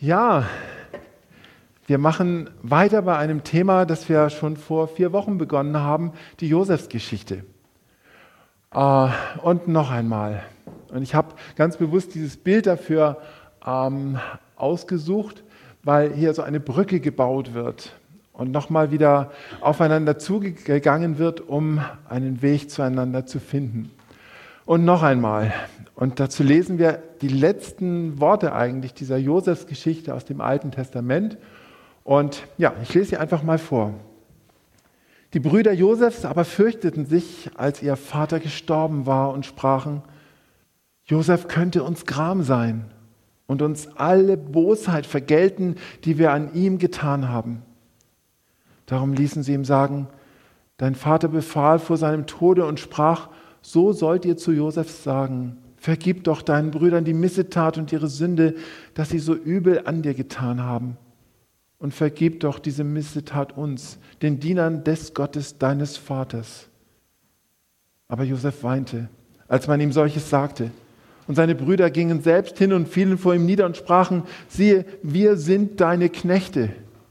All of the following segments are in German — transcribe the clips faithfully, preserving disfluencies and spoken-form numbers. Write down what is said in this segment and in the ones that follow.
Ja, wir machen weiter bei einem Thema, das wir schon vor vier Wochen begonnen haben, die Josefsgeschichte. Äh, und noch einmal. Und ich habe ganz bewusst dieses Bild dafür ähm, ausgesucht, weil hier so eine Brücke gebaut wird und nochmal wieder aufeinander zugegangen wird, um einen Weg zueinander zu finden. Und noch einmal. Und dazu lesen wir die letzten Worte eigentlich dieser Josefsgeschichte aus dem Alten Testament. Und ja, ich lese sie einfach mal vor. Die Brüder Josefs aber fürchteten sich, als ihr Vater gestorben war, und sprachen: Josef könnte uns Gram sein und uns alle Bosheit vergelten, die wir an ihm getan haben. Darum ließen sie ihm sagen: Dein Vater befahl vor seinem Tode und sprach: So sollt ihr zu Josef sagen: Vergib doch deinen Brüdern die Missetat und ihre Sünde, dass sie so übel an dir getan haben. Und vergib doch diese Missetat uns, den Dienern des Gottes deines Vaters. Aber Josef weinte, als man ihm solches sagte. Und seine Brüder gingen selbst hin und fielen vor ihm nieder und sprachen: Siehe, wir sind deine Knechte.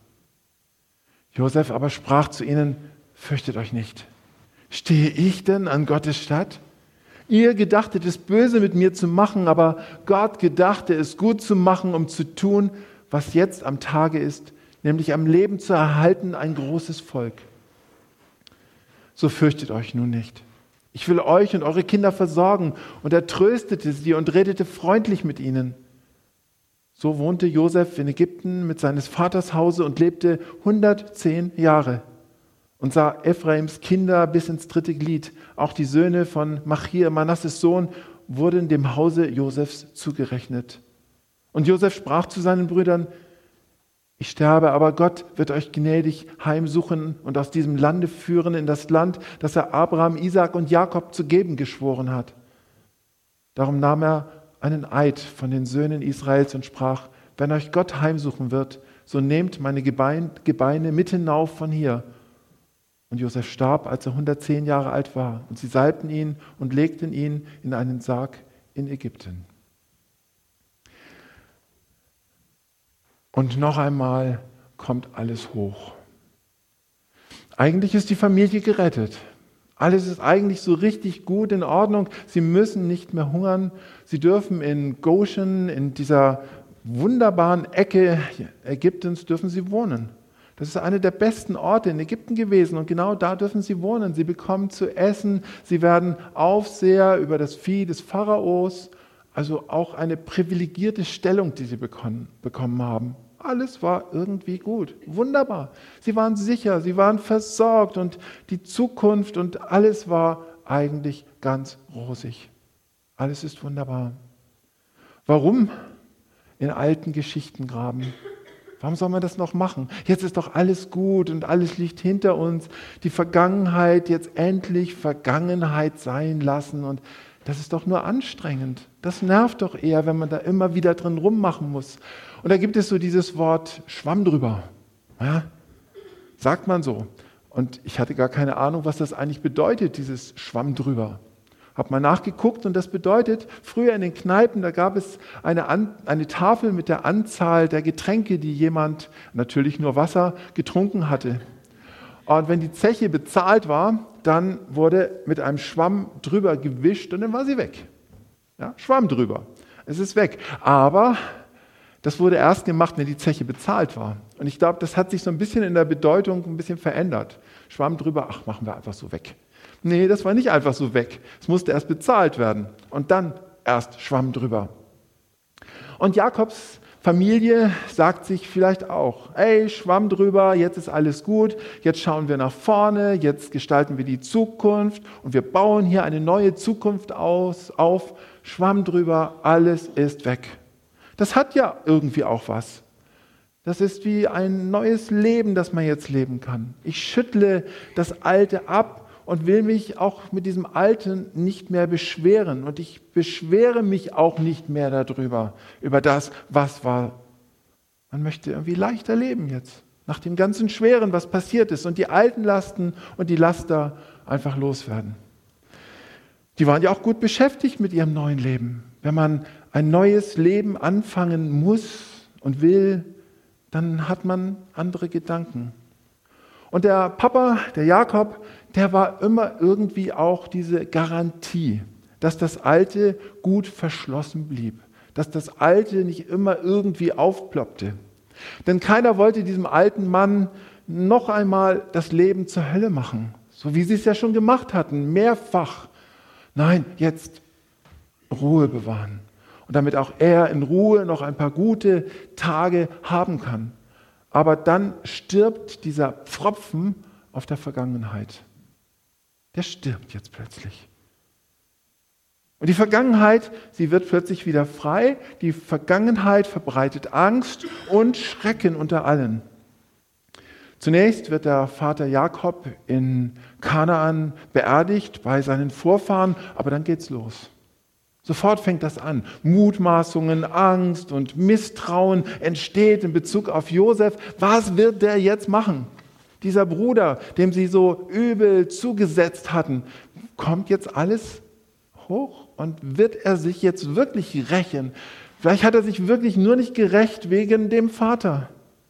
Josef aber sprach zu ihnen: Fürchtet euch nicht. Stehe ich denn an Gottes Statt? Ihr gedachtet es böse mit mir zu machen, aber Gott gedachte es gut zu machen, um zu tun, was jetzt am Tage ist, nämlich am Leben zu erhalten ein großes Volk. So fürchtet euch nun nicht. Ich will euch und eure Kinder versorgen. Und er tröstete sie und redete freundlich mit ihnen. So wohnte Josef in Ägypten mit seines Vaters Hause und lebte hundertzehn Jahre. Und sah Ephraims Kinder bis ins dritte Glied. Auch die Söhne von Machir, Manasses Sohn, wurden dem Hause Josefs zugerechnet. Und Josef sprach zu seinen Brüdern: Ich sterbe, aber Gott wird euch gnädig heimsuchen und aus diesem Lande führen in das Land, das er Abraham, Isaak und Jakob zu geben geschworen hat. Darum nahm er einen Eid von den Söhnen Israels und sprach: Wenn euch Gott heimsuchen wird, so nehmt meine Gebeine mit hinauf von hier. Und Josef starb, als er hundertzehn Jahre alt war. Und sie salbten ihn und legten ihn in einen Sarg in Ägypten. Und noch einmal kommt alles hoch. Eigentlich ist die Familie gerettet. Alles ist eigentlich so richtig gut in Ordnung. Sie müssen nicht mehr hungern. Sie dürfen in Goshen, in dieser wunderbaren Ecke Ägyptens, dürfen sie wohnen. Das ist einer der besten Orte in Ägypten gewesen und genau da dürfen sie wohnen. Sie bekommen zu essen, sie werden Aufseher über das Vieh des Pharaos, also auch eine privilegierte Stellung, die sie bekommen, bekommen haben. Alles war irgendwie gut, wunderbar. Sie waren sicher, sie waren versorgt und die Zukunft und alles war eigentlich ganz rosig. Alles ist wunderbar. Warum in alten Geschichten graben? Warum soll man das noch machen? Jetzt ist doch alles gut und alles liegt hinter uns. Die Vergangenheit jetzt endlich Vergangenheit sein lassen. Und das ist doch nur anstrengend. Das nervt doch eher, wenn man da immer wieder drin rummachen muss. Und da gibt es so dieses Wort Schwamm drüber. Ja, sagt man so. Und ich hatte gar keine Ahnung, was das eigentlich bedeutet, dieses Schwamm drüber. Hab mal nachgeguckt und das bedeutet, früher in den Kneipen, da gab es eine, An- eine Tafel mit der Anzahl der Getränke, die jemand, natürlich nur Wasser, getrunken hatte. Und wenn die Zeche bezahlt war, dann wurde mit einem Schwamm drüber gewischt und dann war sie weg. Ja, Schwamm drüber. Es ist weg. Aber das wurde erst gemacht, wenn die Zeche bezahlt war. Und ich glaube, das hat sich so ein bisschen in der Bedeutung ein bisschen verändert. Schwamm drüber, ach, machen wir einfach so weg. Nee, das war nicht einfach so weg. Es musste erst bezahlt werden und dann erst Schwamm drüber. Und Jakobs Familie sagt sich vielleicht auch: Ey, Schwamm drüber, jetzt ist alles gut, jetzt schauen wir nach vorne, jetzt gestalten wir die Zukunft und wir bauen hier eine neue Zukunft aus, auf. Schwamm drüber, alles ist weg. Das hat ja irgendwie auch was. Das ist wie ein neues Leben, das man jetzt leben kann. Ich schüttle das Alte ab und will mich auch mit diesem Alten nicht mehr beschweren. Und ich beschwere mich auch nicht mehr darüber, über das, was war. Man möchte irgendwie leichter leben jetzt, nach dem ganzen Schweren, was passiert ist. Und die alten Lasten und die Laster einfach loswerden. Die waren ja auch gut beschäftigt mit ihrem neuen Leben. Wenn man ein neues Leben anfangen muss und will, dann hat man andere Gedanken. Und der Papa, der Jakob, der war immer irgendwie auch diese Garantie, dass das Alte gut verschlossen blieb, dass das Alte nicht immer irgendwie aufploppte. Denn keiner wollte diesem alten Mann noch einmal das Leben zur Hölle machen, so wie sie es ja schon gemacht hatten, mehrfach. Nein, jetzt Ruhe bewahren. Und damit auch er in Ruhe noch ein paar gute Tage haben kann. Aber dann stirbt dieser Pfropfen auf der Vergangenheit. Der stirbt jetzt plötzlich. Und die Vergangenheit, sie wird plötzlich wieder frei. Die Vergangenheit verbreitet Angst und Schrecken unter allen. Zunächst wird der Vater Jakob in Kanaan beerdigt bei seinen Vorfahren, aber dann geht's los. Sofort fängt das an. Mutmaßungen, Angst und Misstrauen entsteht in Bezug auf Josef. Was wird der jetzt machen? Dieser Bruder, dem sie so übel zugesetzt hatten, kommt jetzt alles hoch und wird er sich jetzt wirklich rächen? Vielleicht hat er sich wirklich nur nicht gerächt wegen dem Vater.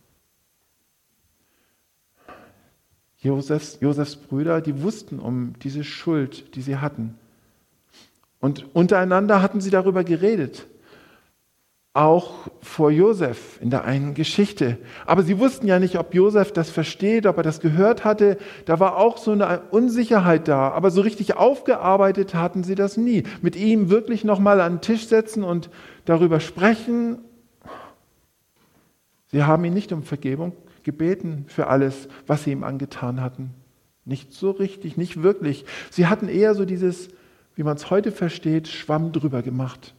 Josefs, Josefs Brüder, die wussten um diese Schuld, die sie hatten. Und untereinander hatten sie darüber geredet. Auch vor Josef in der einen Geschichte. Aber sie wussten ja nicht, ob Josef das versteht, ob er das gehört hatte. Da war auch so eine Unsicherheit da. Aber so richtig aufgearbeitet hatten sie das nie. Mit ihm wirklich nochmal an den Tisch setzen und darüber sprechen. Sie haben ihn nicht um Vergebung gebeten für alles, was sie ihm angetan hatten. Nicht so richtig, nicht wirklich. Sie hatten eher so dieses, wie man es heute versteht, Schwamm drüber gemacht.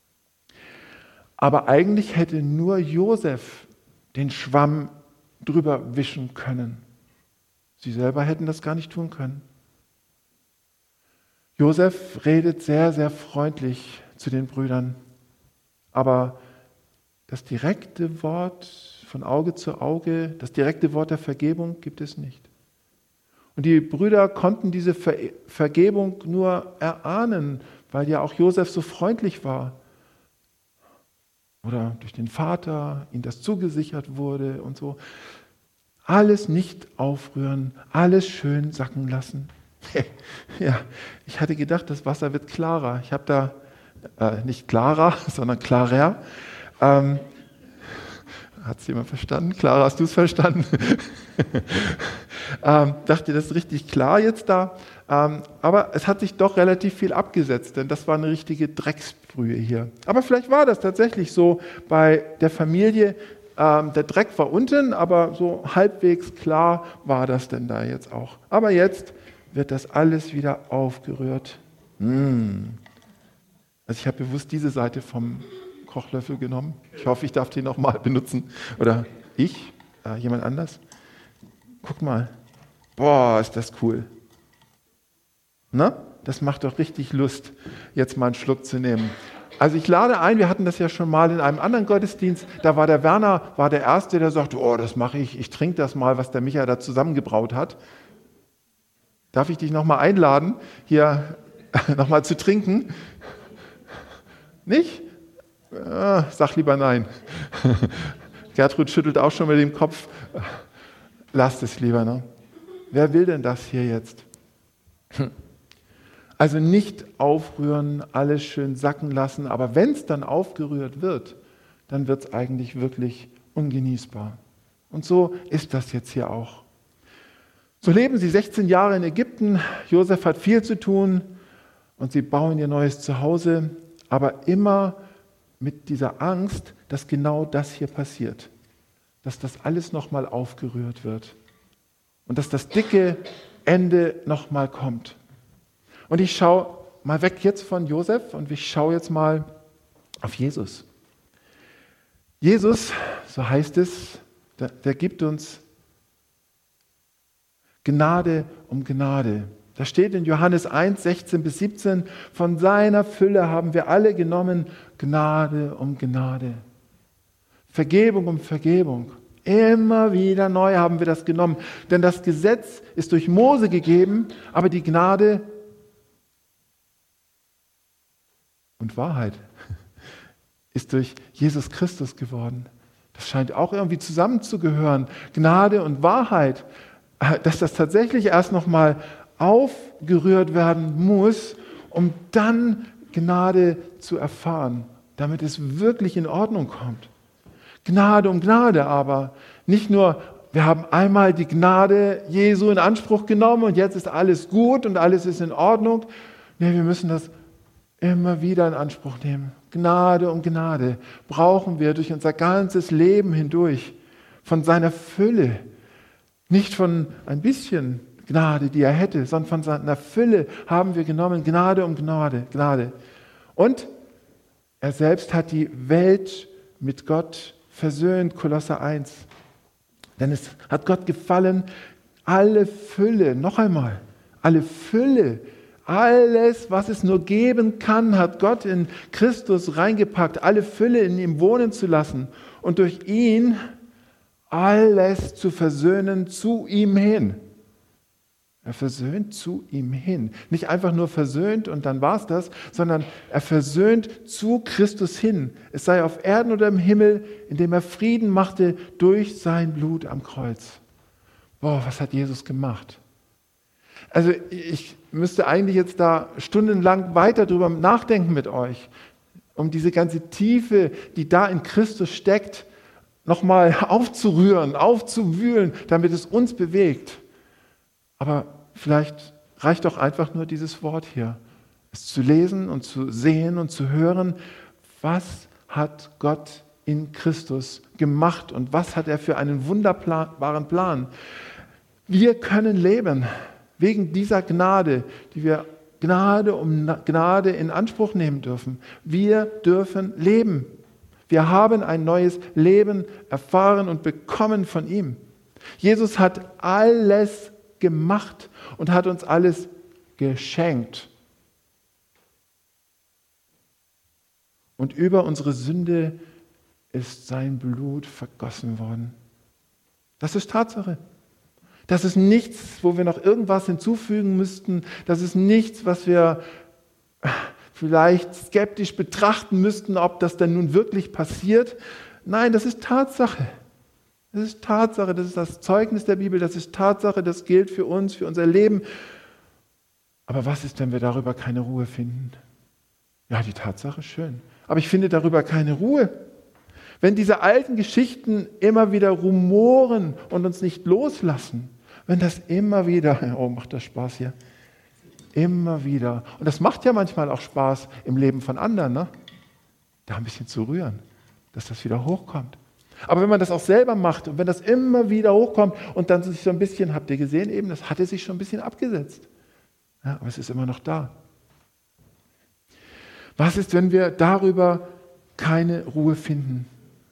Aber eigentlich hätte nur Josef den Schwamm drüber wischen können. Sie selber hätten das gar nicht tun können. Josef redet sehr, sehr freundlich zu den Brüdern. Aber das direkte Wort von Auge zu Auge, das direkte Wort der Vergebung gibt es nicht. Und die Brüder konnten diese Ver- Vergebung nur erahnen, weil ja auch Josef so freundlich war. Oder durch den Vater ihnen das zugesichert wurde und so. Alles nicht aufrühren, alles schön sacken lassen. Ja, ich hatte gedacht, das Wasser wird klarer. Ich habe da, äh, nicht klarer, sondern klarer. Ähm, Hat es jemand verstanden? Clara, hast du es verstanden? ähm, dachte, das ist richtig klar jetzt da. Ähm, aber es hat sich doch relativ viel abgesetzt, denn das war eine richtige Drecksbrühe hier. Aber vielleicht war das tatsächlich so bei der Familie. Ähm, der Dreck war unten, aber so halbwegs klar war das denn da jetzt auch. Aber jetzt wird das alles wieder aufgerührt. Mmh. Also ich habe bewusst diese Seite vom Kochlöffel genommen. Ich hoffe, ich darf den nochmal benutzen. Oder ich? Äh, jemand anders? Guck mal. Boah, ist das cool. Na? Das macht doch richtig Lust, jetzt mal einen Schluck zu nehmen. Also ich lade ein, wir hatten das ja schon mal in einem anderen Gottesdienst, da war der Werner, war der Erste, der sagte, oh, das mache ich, ich trinke das mal, was der Micha da zusammengebraut hat. Darf ich dich nochmal einladen, hier nochmal zu trinken? Nicht? Ah, sag lieber nein. Gertrud schüttelt auch schon mit dem Kopf. Lasst es lieber. Ne? Wer will denn das hier jetzt? Also nicht aufrühren, alles schön sacken lassen, aber wenn es dann aufgerührt wird, dann wird es eigentlich wirklich ungenießbar. Und so ist das jetzt hier auch. So leben sie sechzehn Jahre in Ägypten. Josef hat viel zu tun und sie bauen ihr neues Zuhause, aber immer mit dieser Angst, dass genau das hier passiert. Dass das alles nochmal aufgerührt wird. Und dass das dicke Ende nochmal kommt. Und ich schaue mal weg jetzt von Josef und ich schaue jetzt mal auf Jesus. Jesus, so heißt es, der, der gibt uns Gnade um Gnade. Da steht in Johannes eins, sechzehn bis siebzehn, von seiner Fülle haben wir alle genommen, Gnade um Gnade. Vergebung um Vergebung. Immer wieder neu haben wir das genommen. Denn das Gesetz ist durch Mose gegeben, aber die Gnade und Wahrheit ist durch Jesus Christus geworden. Das scheint auch irgendwie zusammenzugehören. Gnade und Wahrheit, dass das tatsächlich erst nochmal aufgerührt werden muss, um dann Gnade zu erfahren, damit es wirklich in Ordnung kommt. Gnade um Gnade aber, nicht nur, wir haben einmal die Gnade Jesu in Anspruch genommen und jetzt ist alles gut und alles ist in Ordnung. Nee, wir müssen das immer wieder in Anspruch nehmen. Gnade um Gnade brauchen wir durch unser ganzes Leben hindurch, von seiner Fülle, nicht von ein bisschen Gnade, die er hätte, sondern von seiner Fülle haben wir genommen, Gnade um Gnade, Gnade. Und er selbst hat die Welt mit Gott versöhnt, Kolosser eins. Denn es hat Gott gefallen, alle Fülle, noch einmal, alle Fülle, alles, was es nur geben kann, hat Gott in Christus reingepackt, alle Fülle in ihm wohnen zu lassen und durch ihn alles zu versöhnen zu ihm hin. Er versöhnt zu ihm hin. Nicht einfach nur versöhnt und dann war es das, sondern er versöhnt zu Christus hin. Es sei auf Erden oder im Himmel, indem er Frieden machte durch sein Blut am Kreuz. Boah, was hat Jesus gemacht? Also ich müsste eigentlich jetzt da stundenlang weiter drüber nachdenken mit euch, um diese ganze Tiefe, die da in Christus steckt, nochmal aufzurühren, aufzuwühlen, damit es uns bewegt. Aber vielleicht reicht doch einfach nur dieses Wort hier, es zu lesen und zu sehen und zu hören, was hat Gott in Christus gemacht und was hat er für einen wunderbaren Plan. Wir können leben wegen dieser Gnade, die wir Gnade um Gnade in Anspruch nehmen dürfen. Wir dürfen leben. Wir haben ein neues Leben erfahren und bekommen von ihm. Jesus hat alles gemacht und hat uns alles geschenkt. Und über unsere Sünde ist sein Blut vergossen worden. Das ist Tatsache. Das ist nichts, wo wir noch irgendwas hinzufügen müssten. Das ist nichts, was wir vielleicht skeptisch betrachten müssten, ob das denn nun wirklich passiert. Nein, das ist Tatsache. Das ist Tatsache, das ist das Zeugnis der Bibel, das ist Tatsache, das gilt für uns, für unser Leben. Aber was ist, wenn wir darüber keine Ruhe finden? Ja, die Tatsache, schön. Aber ich finde darüber keine Ruhe. Wenn diese alten Geschichten immer wieder rumoren und uns nicht loslassen, wenn das immer wieder, oh, macht das Spaß hier, immer wieder, und das macht ja manchmal auch Spaß im Leben von anderen, ne? Da ein bisschen zu rühren, dass das wieder hochkommt. Aber wenn man das auch selber macht und wenn das immer wieder hochkommt und dann sich so ein bisschen, habt ihr gesehen eben, das hatte sich schon ein bisschen abgesetzt. Ja, aber es ist immer noch da. Was ist, wenn wir darüber keine Ruhe finden?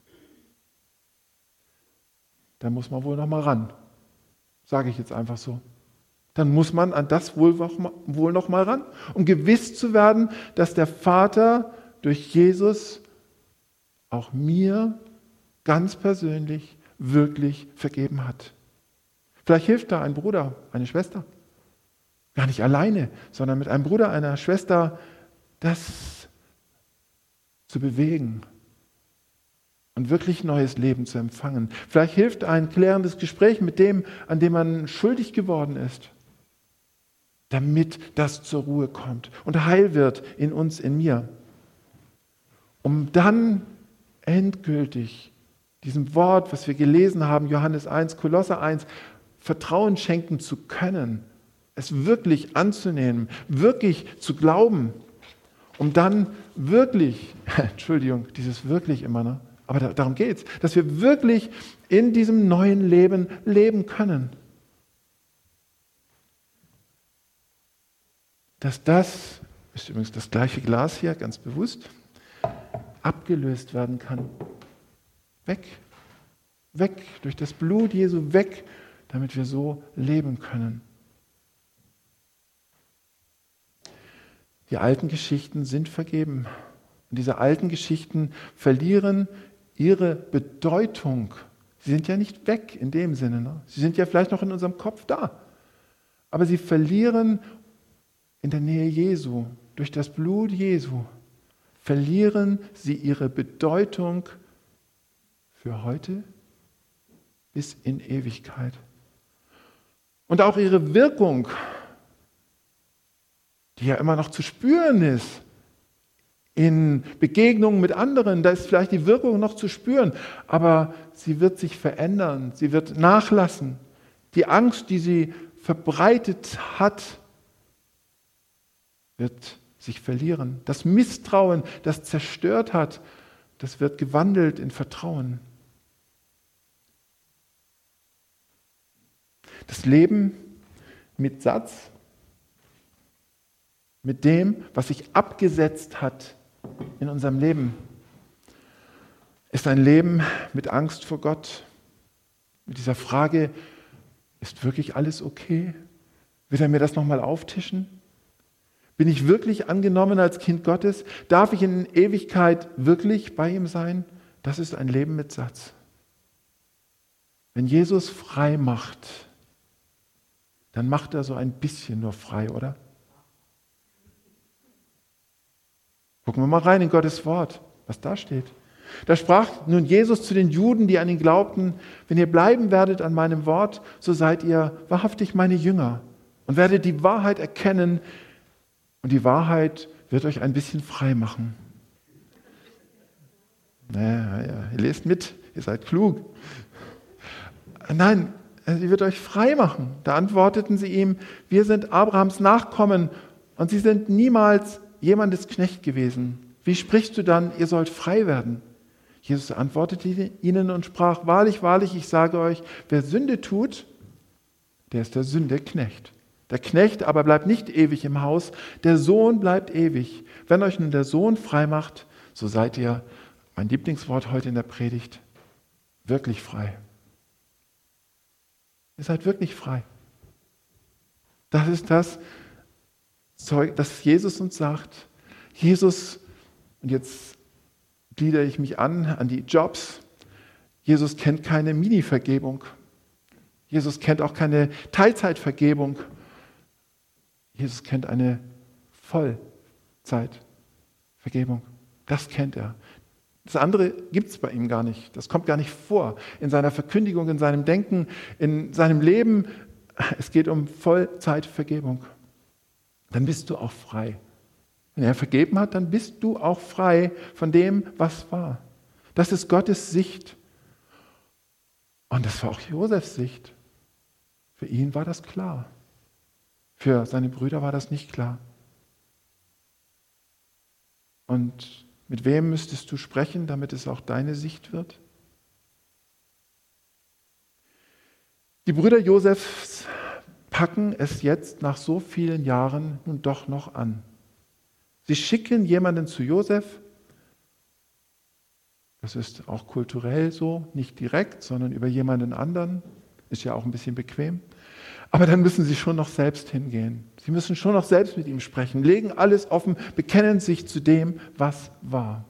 Dann muss man wohl noch mal ran. Sage ich jetzt einfach so. Dann muss man an das wohl, wohl noch mal ran, um gewiss zu werden, dass der Vater durch Jesus auch mir ganz persönlich wirklich vergeben hat. Vielleicht hilft da ein Bruder, eine Schwester. Gar nicht alleine, sondern mit einem Bruder, einer Schwester, das zu bewegen und wirklich neues Leben zu empfangen. Vielleicht hilft ein klärendes Gespräch mit dem, an dem man schuldig geworden ist, damit das zur Ruhe kommt und heil wird in uns, in mir. Um dann endgültig diesem Wort, was wir gelesen haben, Johannes eins, Kolosser eins, Vertrauen schenken zu können, es wirklich anzunehmen, wirklich zu glauben, um dann wirklich, Entschuldigung, dieses wirklich immer, ne? Aber da, darum geht es, dass wir wirklich in diesem neuen Leben leben können. Dass das, ist übrigens das gleiche Glas hier, ganz bewusst, abgelöst werden kann. Weg, weg, durch das Blut Jesu weg, damit wir so leben können. Die alten Geschichten sind vergeben. Und diese alten Geschichten verlieren ihre Bedeutung. Sie sind ja nicht weg in dem Sinne. Ne? Sie sind ja vielleicht noch in unserem Kopf da. Aber sie verlieren in der Nähe Jesu, durch das Blut Jesu, verlieren sie ihre Bedeutung für heute bis in Ewigkeit. Und auch ihre Wirkung, die ja immer noch zu spüren ist, in Begegnungen mit anderen, da ist vielleicht die Wirkung noch zu spüren, aber sie wird sich verändern, sie wird nachlassen. Die Angst, die sie verbreitet hat, wird sich verlieren. Das Misstrauen, das zerstört hat, das wird gewandelt in Vertrauen. Das Leben mit Satz, mit dem, was sich abgesetzt hat in unserem Leben, ist ein Leben mit Angst vor Gott, mit dieser Frage, ist wirklich alles okay? Wird er mir das nochmal auftischen? Bin ich wirklich angenommen als Kind Gottes? Darf ich in Ewigkeit wirklich bei ihm sein? Das ist ein Leben mit Satz. Wenn Jesus frei macht, dann macht er so ein bisschen nur frei, oder? Gucken wir mal rein in Gottes Wort, was da steht. Da sprach nun Jesus zu den Juden, die an ihn glaubten: Wenn ihr bleiben werdet an meinem Wort, so seid ihr wahrhaftig meine Jünger und werdet die Wahrheit erkennen, und die Wahrheit wird euch ein bisschen frei machen. Naja, ja, ihr lest mit, ihr seid klug. Nein, sie wird euch frei machen. Da antworteten sie ihm: Wir sind Abrahams Nachkommen und sie sind niemals jemandes Knecht gewesen. Wie sprichst du dann, ihr sollt frei werden? Jesus antwortete ihnen und sprach: Wahrlich, wahrlich, ich sage euch, wer Sünde tut, der ist der Sünde Knecht. Der Knecht aber bleibt nicht ewig im Haus, der Sohn bleibt ewig. Wenn euch nun der Sohn frei macht, so seid ihr, mein Lieblingswort heute in der Predigt, wirklich frei. Ihr seid wirklich frei. Das ist das Zeug, das Jesus uns sagt. Jesus, und jetzt gliedere ich mich an an die Jobs. Jesus kennt keine Mini-Vergebung. Jesus kennt auch keine Teilzeitvergebung. Jesus kennt eine Vollzeitvergebung. Das kennt er. Das andere gibt es bei ihm gar nicht. Das kommt gar nicht vor in seiner Verkündigung, in seinem Denken, in seinem Leben. Es geht um Vollzeitvergebung. Dann bist du auch frei. Wenn er vergeben hat, dann bist du auch frei von dem, was war. Das ist Gottes Sicht. Und das war auch Josefs Sicht. Für ihn war das klar. Für seine Brüder war das nicht klar. Und mit wem müsstest du sprechen, damit es auch deine Sicht wird? Die Brüder Josefs packen es jetzt nach so vielen Jahren nun doch noch an. Sie schicken jemanden zu Josef. Das ist auch kulturell so, nicht direkt, sondern über jemanden anderen. Ist ja auch ein bisschen bequem. Aber dann müssen sie schon noch selbst hingehen. Sie müssen schon noch selbst mit ihm sprechen, legen alles offen, bekennen sich zu dem, was war.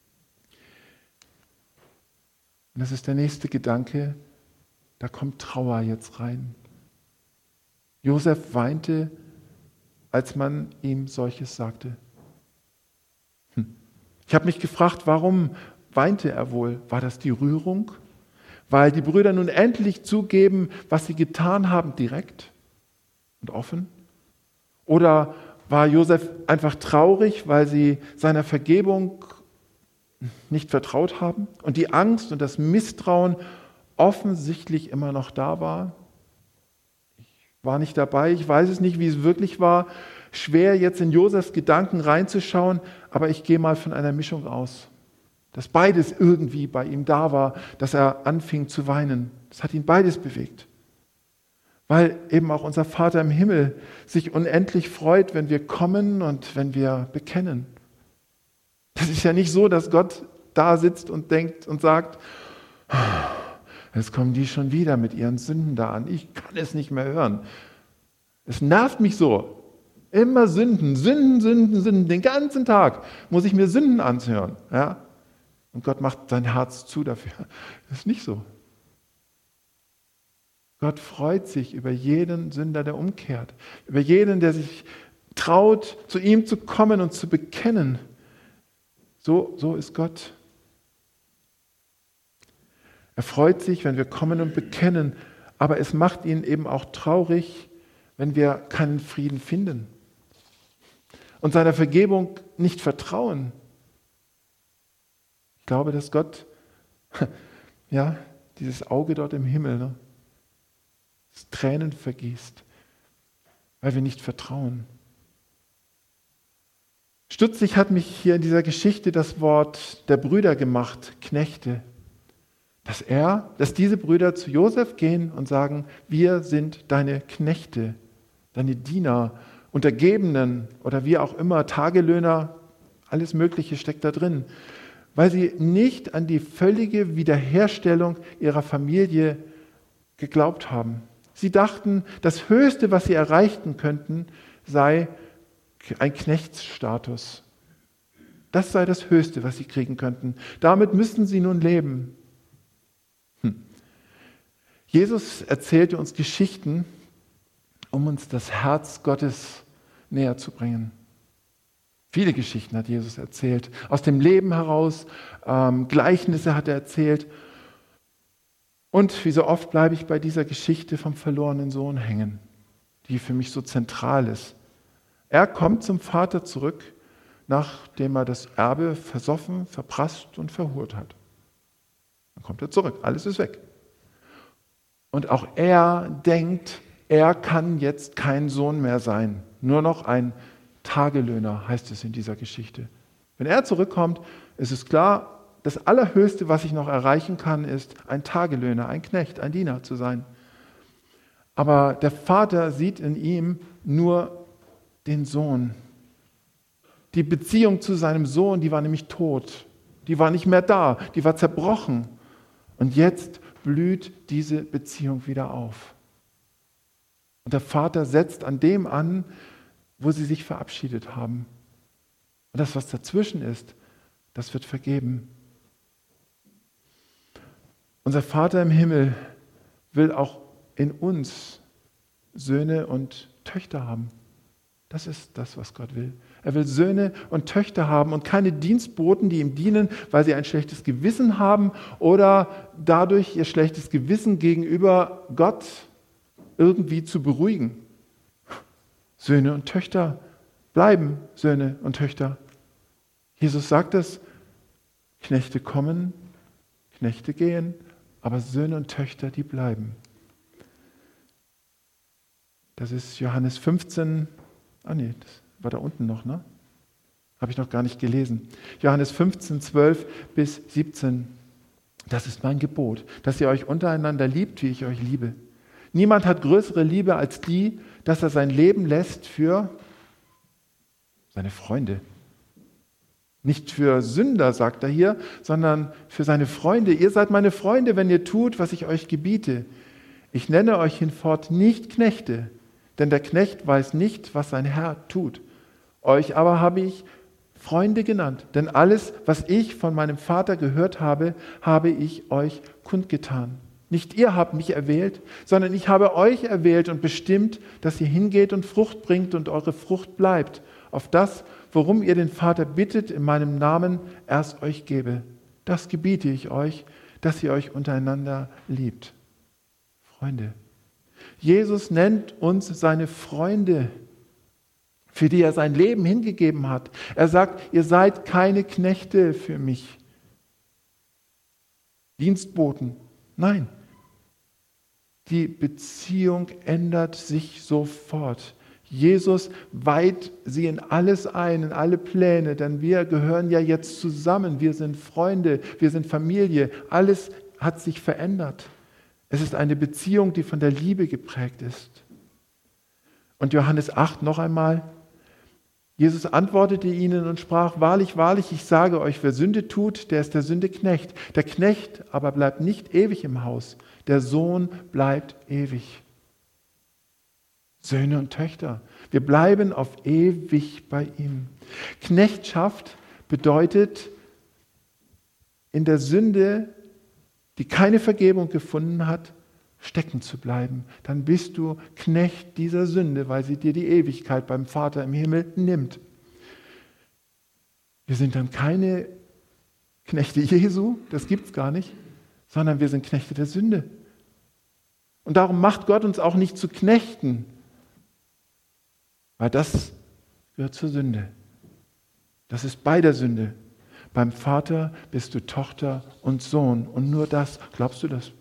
Und das ist der nächste Gedanke, da kommt Trauer jetzt rein. Josef weinte, als man ihm solches sagte. Hm. Ich habe mich gefragt, warum weinte er wohl? War das die Rührung? Weil die Brüder nun endlich zugeben, was sie getan haben, direkt und offen? Oder war Josef einfach traurig, weil sie seiner Vergebung nicht vertraut haben und die Angst und das Misstrauen offensichtlich immer noch da war? Ich war nicht dabei, ich weiß es nicht, wie es wirklich war. Schwer jetzt in Josefs Gedanken reinzuschauen, aber ich gehe mal von einer Mischung aus. Dass beides irgendwie bei ihm da war, dass er anfing zu weinen. Das hat ihn beides bewegt. Weil eben auch unser Vater im Himmel sich unendlich freut, wenn wir kommen und wenn wir bekennen. Das ist ja nicht so, dass Gott da sitzt und denkt und sagt: Jetzt kommen die schon wieder mit ihren Sünden da an. Ich kann es nicht mehr hören. Es nervt mich so. Immer Sünden, Sünden, Sünden, Sünden. Den ganzen Tag muss ich mir Sünden anhören. Ja? Und Gott macht sein Herz zu dafür. Das ist nicht so. Gott freut sich über jeden Sünder, der umkehrt. Über jeden, der sich traut, zu ihm zu kommen und zu bekennen. So, so ist Gott. Er freut sich, wenn wir kommen und bekennen, aber es macht ihn eben auch traurig, wenn wir keinen Frieden finden und seiner Vergebung nicht vertrauen. Ich glaube, dass Gott, ja, dieses Auge dort im Himmel, ne, das Tränen vergießt, weil wir nicht vertrauen. Stutzig hat mich hier in dieser Geschichte das Wort der Brüder gemacht, Knechte. Dass er, dass diese Brüder zu Josef gehen und sagen, wir sind deine Knechte, deine Diener, Untergebenen oder wie auch immer, Tagelöhner, alles Mögliche steckt da drin, weil sie nicht an die völlige Wiederherstellung ihrer Familie geglaubt haben. Sie dachten, das Höchste, was sie erreichen könnten, sei ein Knechtsstatus. Das sei das Höchste, was sie kriegen könnten. Damit müssten sie nun leben. Hm. Jesus erzählte uns Geschichten, um uns das Herz Gottes näher zu bringen. Viele Geschichten hat Jesus erzählt. Aus dem Leben heraus, ähm, Gleichnisse hat er erzählt. Und wie so oft bleibe ich bei dieser Geschichte vom verlorenen Sohn hängen, die für mich so zentral ist. Er kommt zum Vater zurück, nachdem er das Erbe versoffen, verprasst und verhurt hat. Dann kommt er zurück, alles ist weg. Und auch er denkt, er kann jetzt kein Sohn mehr sein, nur noch ein Tagelöhner, heißt es in dieser Geschichte. Wenn er zurückkommt, ist es klar, das Allerhöchste, was ich noch erreichen kann, ist ein Tagelöhner, ein Knecht, ein Diener zu sein. Aber der Vater sieht in ihm nur den Sohn. Die Beziehung zu seinem Sohn, die war nämlich tot. Die war nicht mehr da, die war zerbrochen. Und jetzt blüht diese Beziehung wieder auf. Und der Vater setzt an dem an, wo sie sich verabschiedet haben. Und das, was dazwischen ist, das wird vergeben. Unser Vater im Himmel will auch in uns Söhne und Töchter haben. Das ist das, was Gott will. Er will Söhne und Töchter haben und keine Dienstboten, die ihm dienen, weil sie ein schlechtes Gewissen haben oder dadurch ihr schlechtes Gewissen gegenüber Gott irgendwie zu beruhigen. Söhne und Töchter bleiben Söhne und Töchter. Jesus sagt es, Knechte kommen, Knechte gehen, aber Söhne und Töchter, die bleiben. Das ist Johannes fünfzehn, ah nee, das war da unten noch, ne? Habe ich noch gar nicht gelesen. Johannes fünfzehn, zwölf bis siebzehn. Das ist mein Gebot, dass ihr euch untereinander liebt, wie ich euch liebe. Niemand hat größere Liebe als die, dass er sein Leben lässt für seine Freunde. Nicht für Sünder, sagt er hier, sondern für seine Freunde. Ihr seid meine Freunde, wenn ihr tut, was ich euch gebiete. Ich nenne euch hinfort nicht Knechte, denn der Knecht weiß nicht, was sein Herr tut. Euch aber habe ich Freunde genannt, denn alles, was ich von meinem Vater gehört habe, habe ich euch kundgetan. Nicht ihr habt mich erwählt, sondern ich habe euch erwählt und bestimmt, dass ihr hingeht und Frucht bringt und eure Frucht bleibt, auf das, worum ihr den Vater bittet, in meinem Namen er es euch gebe. Das gebiete ich euch, dass ihr euch untereinander liebt. Freunde. Jesus nennt uns seine Freunde, für die er sein Leben hingegeben hat. Er sagt, ihr seid keine Knechte für mich. Dienstboten. Nein. Die Beziehung ändert sich sofort. Jesus weiht sie in alles ein, in alle Pläne, denn wir gehören ja jetzt zusammen. Wir sind Freunde, wir sind Familie. Alles hat sich verändert. Es ist eine Beziehung, die von der Liebe geprägt ist. Und Johannes acht noch einmal. Jesus antwortete ihnen und sprach, wahrlich, wahrlich, ich sage euch, wer Sünde tut, der ist der Sünde Knecht. Der Knecht aber bleibt nicht ewig im Haus, der Sohn bleibt ewig. Söhne und Töchter, wir bleiben auf ewig bei ihm. Knechtschaft bedeutet, in der Sünde, die keine Vergebung gefunden hat, stecken zu bleiben. Dann bist du Knecht dieser Sünde, weil sie dir die Ewigkeit beim Vater im Himmel nimmt. Wir sind dann keine Knechte Jesu, das gibt es gar nicht, sondern wir sind Knechte der Sünde. Und darum macht Gott uns auch nicht zu Knechten, weil das gehört zur Sünde. Das ist bei der Sünde. Beim Vater bist du Tochter und Sohn und nur das. Glaubst du das?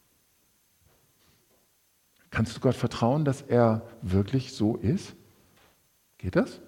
Kannst du Gott vertrauen, dass er wirklich so ist? Geht das?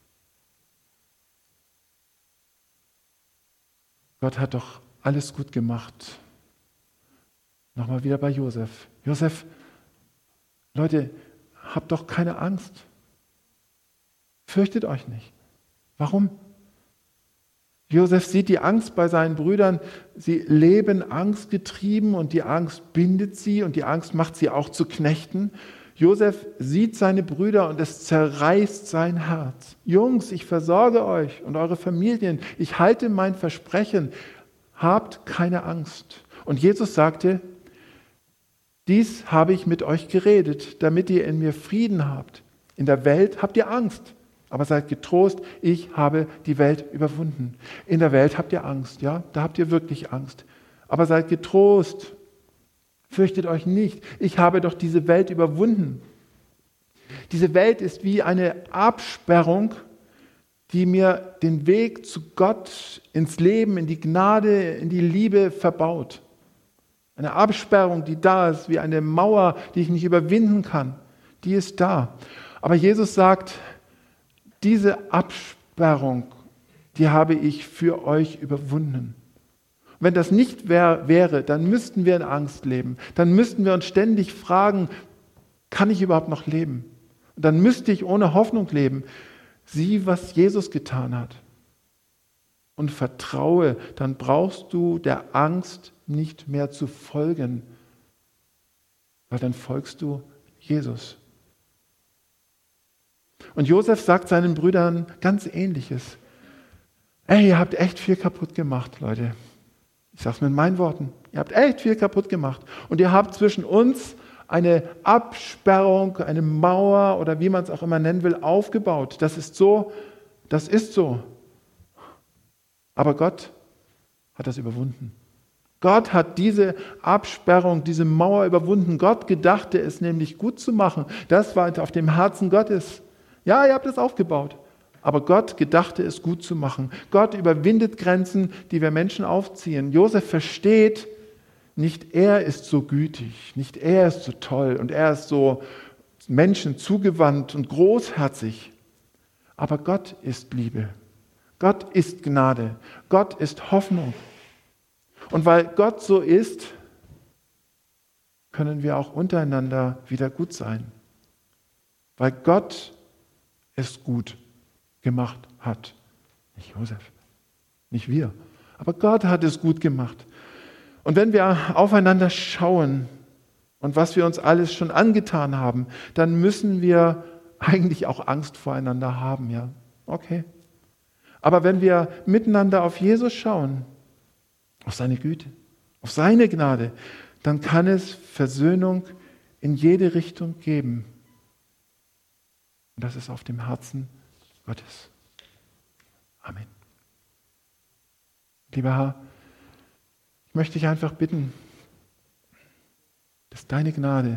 Gott hat doch alles gut gemacht. Nochmal wieder bei Josef. Josef, Leute, habt doch keine Angst. Fürchtet euch nicht. Warum? Josef sieht die Angst bei seinen Brüdern. Sie leben angstgetrieben und die Angst bindet sie und die Angst macht sie auch zu Knechten. Josef sieht seine Brüder und es zerreißt sein Herz. Jungs, ich versorge euch und eure Familien. Ich halte mein Versprechen. Habt keine Angst. Und Jesus sagte, dies habe ich mit euch geredet, damit ihr in mir Frieden habt. In der Welt habt ihr Angst, aber seid getrost, ich habe die Welt überwunden. In der Welt habt ihr Angst, ja, da habt ihr wirklich Angst. Aber seid getrost, fürchtet euch nicht, ich habe doch diese Welt überwunden. Diese Welt ist wie eine Absperrung, die mir den Weg zu Gott, ins Leben, in die Gnade, in die Liebe verbaut. Eine Absperrung, die da ist, wie eine Mauer, die ich nicht überwinden kann, die ist da. Aber Jesus sagt, diese Absperrung, die habe ich für euch überwunden. Und wenn das nicht wär, wäre, dann müssten wir in Angst leben. Dann müssten wir uns ständig fragen, kann ich überhaupt noch leben? Und dann müsste ich ohne Hoffnung leben. Sieh, was Jesus getan hat. Und vertraue, dann brauchst du der Angst nicht mehr zu folgen, weil dann folgst du Jesus. Und Josef sagt seinen Brüdern ganz Ähnliches. Ey, ihr habt echt viel kaputt gemacht, Leute. Ich sage es mit meinen Worten. Ihr habt echt viel kaputt gemacht. Und ihr habt zwischen uns eine Absperrung, eine Mauer oder wie man es auch immer nennen will, aufgebaut. Das ist so, das ist so. Aber Gott hat das überwunden. Gott hat diese Absperrung, diese Mauer überwunden. Gott gedachte es nämlich gut zu machen. Das war auf dem Herzen Gottes. Ja, ihr habt es aufgebaut. Aber Gott gedachte es gut zu machen. Gott überwindet Grenzen, die wir Menschen aufziehen. Josef versteht, nicht er ist so gütig, nicht er ist so toll und er ist so Menschen zugewandt und großherzig. Aber Gott ist Liebe. Gott ist Gnade. Gott ist Hoffnung. Und weil Gott so ist, können wir auch untereinander wieder gut sein. Weil Gott es gut gemacht hat. Nicht Josef, nicht wir. Aber Gott hat es gut gemacht. Und wenn wir aufeinander schauen und was wir uns alles schon angetan haben, dann müssen wir eigentlich auch Angst voreinander haben. Ja, okay. Aber wenn wir miteinander auf Jesus schauen, auf seine Güte, auf seine Gnade, dann kann es Versöhnung in jede Richtung geben. Und das ist auf dem Herzen Gottes. Amen. Lieber Herr, ich möchte dich einfach bitten, dass deine Gnade,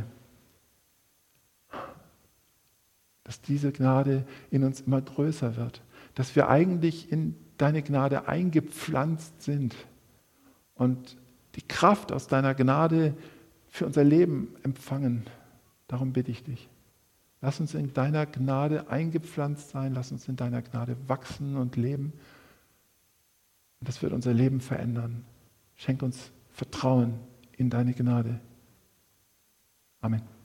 dass diese Gnade in uns immer größer wird, dass wir eigentlich in deine Gnade eingepflanzt sind und die Kraft aus deiner Gnade für unser Leben empfangen. Darum bitte ich dich. Lass uns in deiner Gnade eingepflanzt sein, lass uns in deiner Gnade wachsen und leben. Und das wird unser Leben verändern. Schenk uns Vertrauen in deine Gnade. Amen.